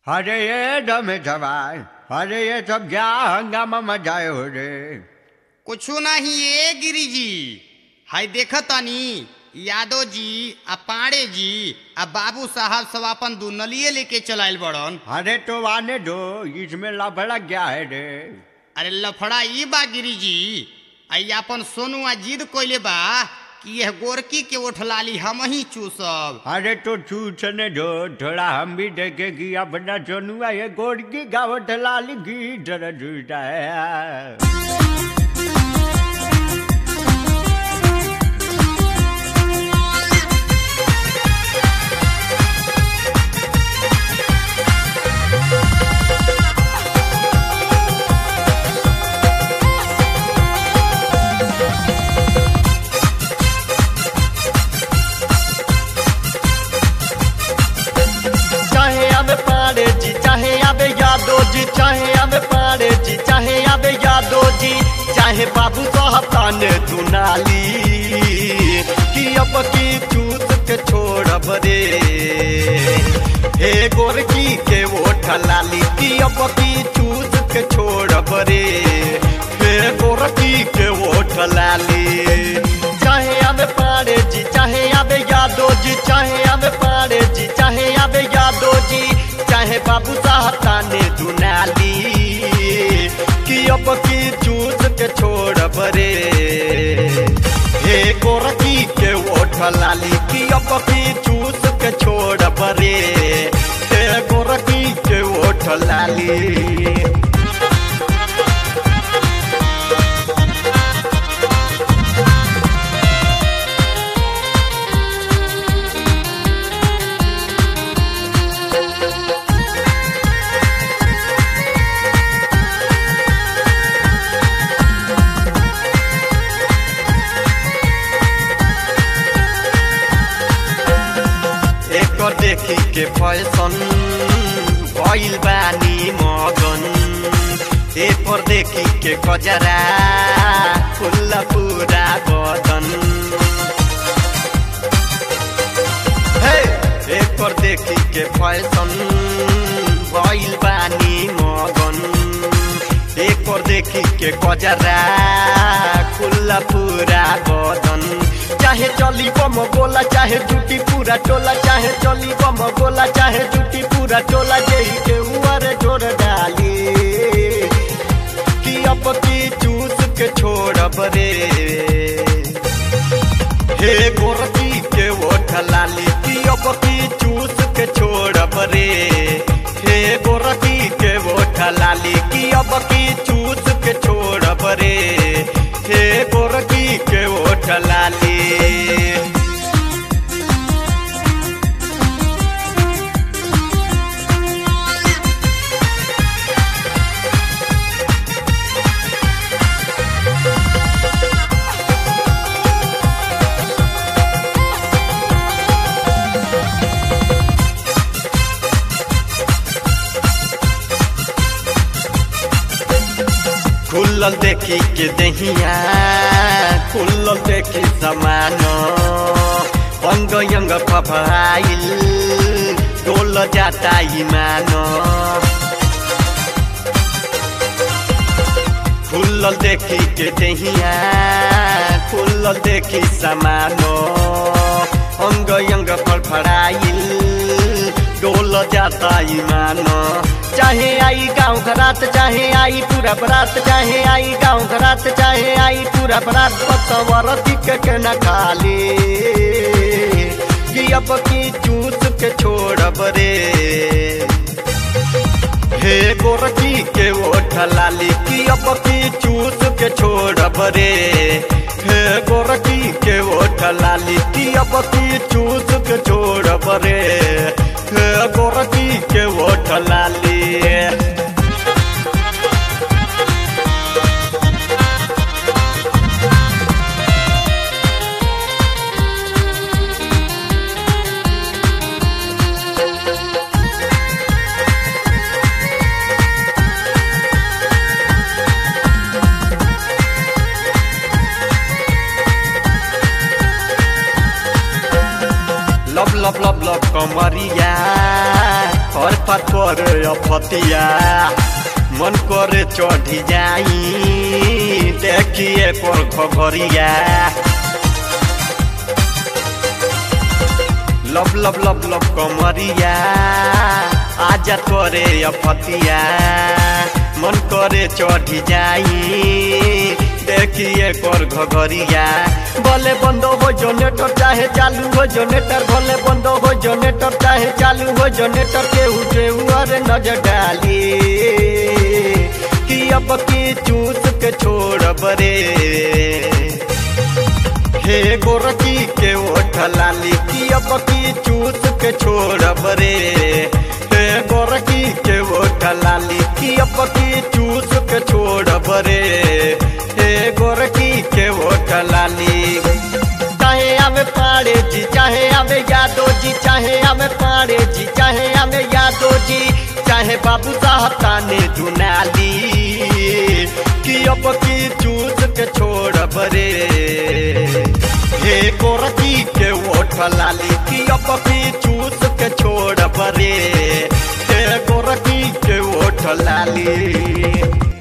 अरे ये दमे जवान, अरे ये सब क्या हंगामा मचाए हो रे। कुछो नहीं ये गिरी जी, हाय देखतानी यादव जी आ पांडे जी आ बाबू साहब सब अपन दुनलिए लेके चलाइल बड़न। अरे तो आने दो, इसमें लफड़ा क्या है रे। अरे लफड़ा ई बा गिरी जी, आई अपन सोनू आ जिद कोइले बा कि यह गोरकी के उठलाली हम ही चूसब। अरे तो चूसने दो, थोड़ा हम भी देखे कि अपना सोनुआ ये गोड़ की गावट लाल की तरह चूसता है। चाहे आवे पांडे जी, चाहे आवे यादव जी, चाहे बाबू साहब ताने दुनाली कि अब की चूस के छोड़ब रे। हे गोरकी के ओठ लाली कि अब की चूस के छोड़ब रे। हे गोरकी के ओठ लाली। चाहे आवे पांडे जी, चाहे आवे यादव जी, चाहे आवे पांडे जी, चाहे आवे यादव जी, चाहे बाबू साहब ताने दुनाली कि अब की चूस के छोड़ब रे। हे गोरकी के ओठ लाली कि अब की चूस के छोड़ब रे। हे गोरकी के ओठ लाली। देखी के फैशन भइल बानी मगन। ए पर देखी के गजरा खुल्ला पूरा बदन। हे ए पर देखी के फैशन भइल बानी मगन। ए पर देखी के गजरा खुल्ला पूरा बदन। चाहे चली बम गोला, चाहे झूठी पूरा टोला, चाहे चली बम गोला, चाहे झूठी पूरा टोला, जही के उमर जोड़ डाली कि अब की चूस के छोड़ब रे। हे गोरकी के ओठ लाली कि अब की चूस के छोड़ब रे। हे गोरकी के ओठ लाली कि अब की चूस के छोड़ब रे। हे गोरकी के ओठ लाली। खुलल देखी के दहिया, खुलल देखी समान, अंग अंग फफाइल डोल जाता ईमान। खुलल देखी के दहिया, खुलल देखी समान, अंग अंग फड़फड़ाइल डोल जाता ईमान। चाहे आई गाँव घरात, चाहे आई पूरा बरात, चाहे आई गाँव घरात, चाहे आई पूरा बरात, पतवरती के न खाली कि अब की चूस के छोड़ब रे। हे गोरकी के ओठ लाली कि अब की चूस के छोड़ब रे। हे गोरकी के ओठ लाली कि अब की चूस के छोड़ब रे। हे गोरकी के ओठ लाली। लब लब लब लब कमरिया और पत्थर अफतिया मन करे चढ़ी जाई देखिए पर घरिया लब लब लब लब कमरिया आजा करे अफतिया मन करे चढ़ी जाई देखिए कर घरिया भले बंद हो जनरेटर चाहे चालू हो जनरेटर भले बंद हो जनरेटर चाहे चालू हो जनरेटर के ऊपर नजर डाली कि अब की चूस के छोड़ बरे हे गोरकी के ओठ लाली की अब की चूस के छोड़ बरे हे गोरकी के ओठ लाली की अब की चूस के छोड़ बरे हे गोरकी के ओठ लाली चाहे आवे पाड़े जी चाहे आवे यादव जी चाहे आवे पाड़े जी चाहे आवे यादव जी चाहे बाबू साहब ताने दुनाली कि अब की चूस के छोड़ बरे हे गोरकी के ओठ लाली की अब की चूस के छोड़ बरे हे गोरकी के ओठ लाली।